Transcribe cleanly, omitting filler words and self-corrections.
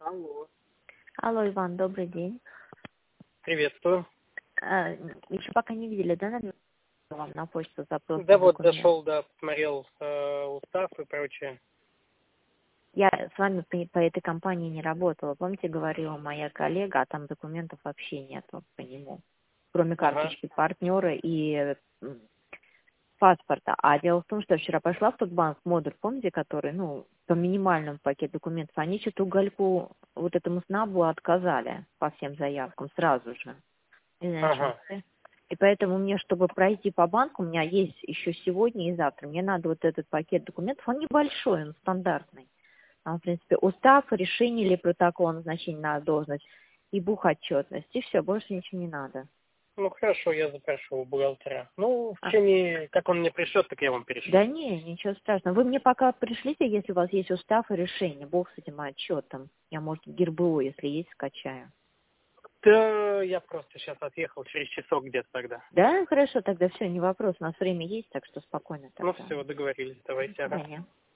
Алло. Алло, Иван, добрый день. Приветствую. Еще пока не видели, да, наверное, вам на почту запрос Да на вот документ? зашел, да, посмотрел устав и прочее. Я с вами по этой компании не работала. Помните, говорила моя коллега, а там документов вообще нету по нему, кроме Ага. карточки партнера и паспорта. А дело в том, что я вчера пошла в тот банк, модуль, помните, который, по минимальному пакету документов, они что-то угольку, вот этому СНАБу отказали по всем заявкам сразу же. Не знаю, о чем Ага. ты. И поэтому мне, чтобы пройти по банку, у меня есть еще сегодня и завтра. Мне надо вот этот пакет документов. Он небольшой, он стандартный. Там, в принципе, устав, решение или протокол о назначении на должность и бухотчетность. И все, больше ничего не надо. Ну хорошо, я запрошу у бухгалтера. Ну, в А, течение, как он мне пришлет, так я вам перешлю. да не, ничего страшного. Вы мне пока пришлите, если у вас есть устав и решение. Бог с этим отчетом. Я, может, ГИРБО, если есть, скачаю. Да, я просто сейчас отъехал через часок где-то тогда. Да, хорошо, тогда все, не вопрос. У нас время есть, так что спокойно Ну тогда. все, договорились, До давайте, ага. свидания.